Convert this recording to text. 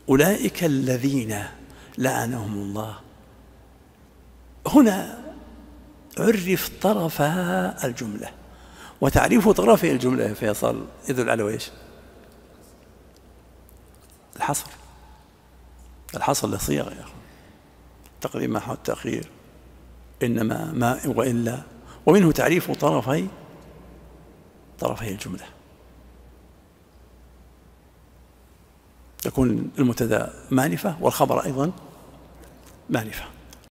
أولئك الذين لعنهم الله. هنا عرف طرفا الجملة، وتعريف طرفي الجملة يا فيصل يدل على ايش؟ الحصر. الحصر للصيغة يا أخي، تقديم مع التأخير، إنما ما وإلا، ومنه تعريف طرفي الجملة. تكون المبتدأ مانفة والخبر أيضا مانفة.